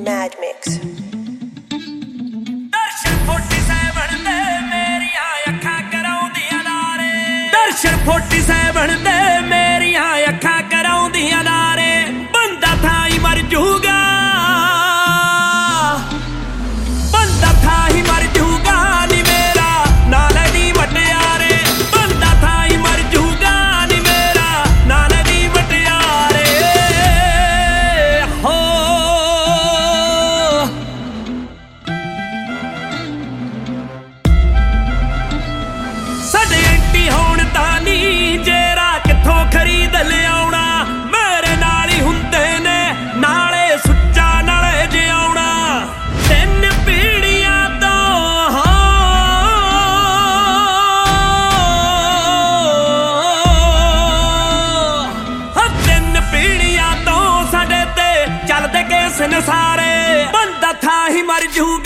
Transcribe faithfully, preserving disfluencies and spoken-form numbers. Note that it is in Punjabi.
Mad Mix. ਦਰਸ਼ਨ forty-seven ਦੇ ਮੇਰੀਆਂ ਅੱਖਾਂ ਕਰਾਉਂਦੀਆਂ ਨਾਰੇ ਦਰਸ਼ਨ forty-seven ਦੇ ਮੇਰੀਆਂ ਅੱਖਾਂ ਕਰਾਉਂਦੀਆਂ ਨਾਰੇ ਬੰਦਾ ਥਾਂ ਹੀ ਮਰ ਜੂਗਾ ਬੰਦਾ ਥਾਂ ਹੀ ਮਰ ਜੂਗਾ ਨੀ ਮੇਰਾ ਨਾਲ ਦੀ ਵਟਿਆਰੇ ਬੰਦਾ ਥਾਂ ਹੀ ਮਰ ਜੂਗਾ ਨੀ ਮੇਰਾ ਨਾਲ ਦੀ ਵਟਿਆਰੇ ਹੋ ਸਾਡੇ ਐਂਟੀ ਹੋਣ ਤਾਂ ਨੀ ਜੇਰਾ ਕਿੱਥੋਂ ਖਰੀਦ ਲਿਆਉਣਾ ਮੇਰੇ ਨਾਲ ਹੀ ਹੁੰਦੇ ਨੇ ਨਾਲੇ ਸੁੱਚਾ ਨਾਲੇ ਜਿਉਣਾ ਤਿੰਨ ਪੀੜੀਆਂ ਤੋਂ ਹਾਂ ਤਿੰਨ ਪੀੜੀਆਂ ਤੋਂ ਸਾਡੇ ਤੇ ਚੱਲਦੇ ਕੇਸ ਨਸਾਰੇ ਬੰਦਾ ਥਾਂ ਹੀ ਮਰ ਜੂ